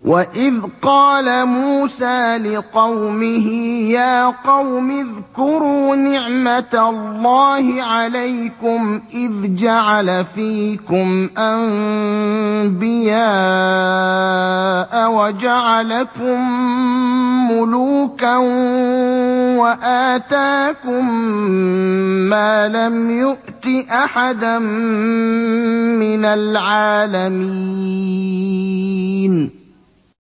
وَإِذْ قَالَ مُوسَىٰ لِقَوْمِهِ يَا قَوْمِ اذْكُرُوا نِعْمَةَ اللَّهِ عَلَيْكُمْ إِذْ جَعَلَ فِيكُمْ أَنبِيَاءَ وَجَعَلَكُم مُّلُوكًا وَآتَاكُم مَّا لَمْ يُؤْتِ أَحَدًا مِّنَ الْعَالَمِينَ